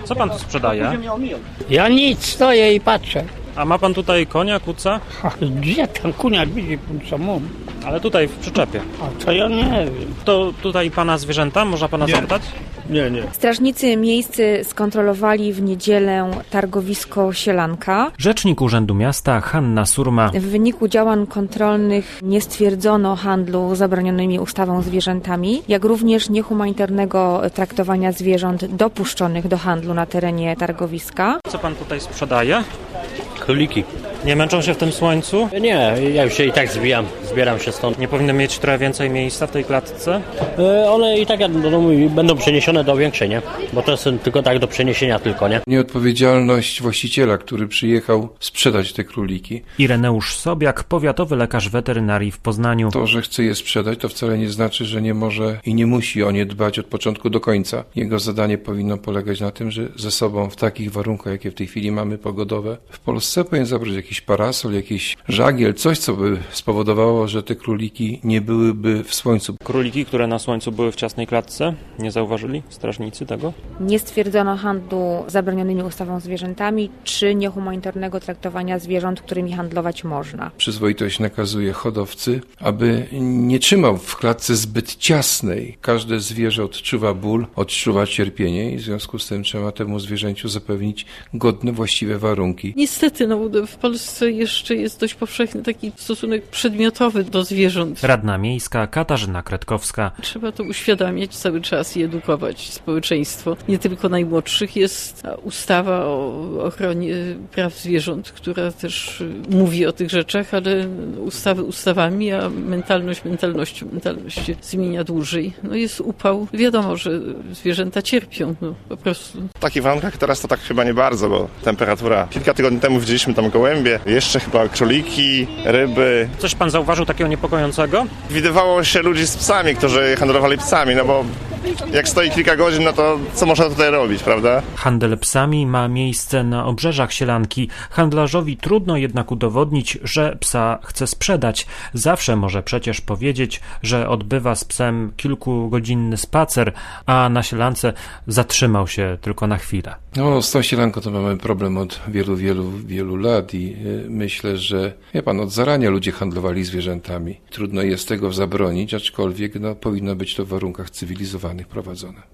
Co pan tu sprzedaje? Ja nic, stoję i patrzę. A ma pan tutaj konia, kuca? Gdzie ten kuniak widzi, co mu? Ale tutaj w przyczepie. A to ja nie wiem. To tutaj pana zwierzęta? Można pana zapytać? Nie. Strażnicy miejscy skontrolowali w niedzielę targowisko Sielanka. Rzecznik Urzędu Miasta Hanna Surma. W wyniku działań kontrolnych nie stwierdzono handlu zabronionymi ustawą zwierzętami, jak również niehumanitarnego traktowania zwierząt dopuszczonych do handlu na terenie targowiska. Co pan tutaj sprzedaje? Króliki. Nie męczą się w tym słońcu? Nie, ja już się i tak zbieram się stąd. Nie powinny mieć trochę więcej miejsca w tej klatce? One i tak do domu będą przeniesione do większej, nie? Bo to jest tylko tak do przeniesienia tylko, nie? Nieodpowiedzialność właściciela, który przyjechał sprzedać te króliki. Ireneusz Sobiak, powiatowy lekarz weterynarii w Poznaniu. To, że chce je sprzedać, to wcale nie znaczy, że nie może i nie musi o nie dbać od początku do końca. Jego zadanie powinno polegać na tym, że ze sobą w takich warunkach, jakie w tej chwili mamy pogodowe, w Polsce powinien zabrać jakiś parasol, jakiś żagiel, coś, co by spowodowało, że te króliki nie byłyby w słońcu. Króliki, które na słońcu były w ciasnej klatce, nie zauważyli strażnicy tego? Nie stwierdzono handlu zabronionymi ustawą zwierzętami czy niehumanitarnego traktowania zwierząt, którymi handlować można. Przyzwoitość nakazuje hodowcy, aby nie trzymał w klatce zbyt ciasnej. Każde zwierzę odczuwa ból, odczuwa cierpienie i w związku z tym trzeba temu zwierzęciu zapewnić godne, właściwe warunki. Niestety, w Polsce jeszcze jest dość powszechny taki stosunek przedmiotowy do zwierząt. Radna miejska Katarzyna Kretkowska. Trzeba to uświadamiać cały czas i edukować społeczeństwo. Nie tylko najmłodszych. Jest ustawa o ochronie praw zwierząt, która też mówi o tych rzeczach, ale ustawy ustawami, a mentalność się zmienia dłużej. Jest upał. Wiadomo, że zwierzęta cierpią, po prostu. W takich warunkach teraz to tak chyba nie bardzo, bo temperatura. Kilka tygodni temu widzieliśmy tam gołębie, jeszcze chyba króliki, ryby. Coś pan zauważył takiego niepokojącego? Widywało się ludzi z psami, którzy handlowali psami, bo jak stoi kilka godzin, to co można tutaj robić, prawda? Handel psami ma miejsce na obrzeżach Sielanki. Handlarzowi trudno jednak udowodnić, że psa chce sprzedać. Zawsze może przecież powiedzieć, że odbywa z psem kilkugodzinny spacer, a na Sielance zatrzymał się tylko na chwilę. Z tą Sielanką to mamy problem od wielu lat i myślę, że od zarania ludzie handlowali zwierzętami. Trudno jest tego zabronić, aczkolwiek powinno być to w warunkach cywilizowanych prowadzone.